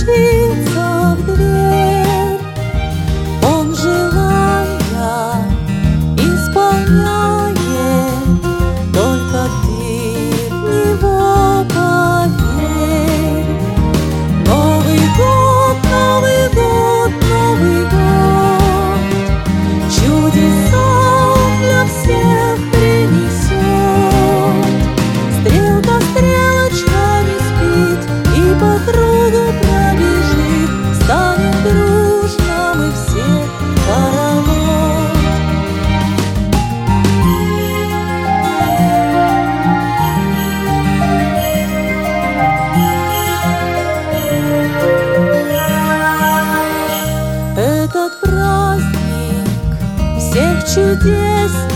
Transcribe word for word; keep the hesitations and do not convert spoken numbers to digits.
постучится в дверь. Он желания исполняет, только ты в него поверь. Новый год, Новый год, Новый год чудеса для всех принесет. Стрелка, стрелочка не спит и по кругу пробежит. Станем дружно мы все хоровод. Этот праздник всех чудес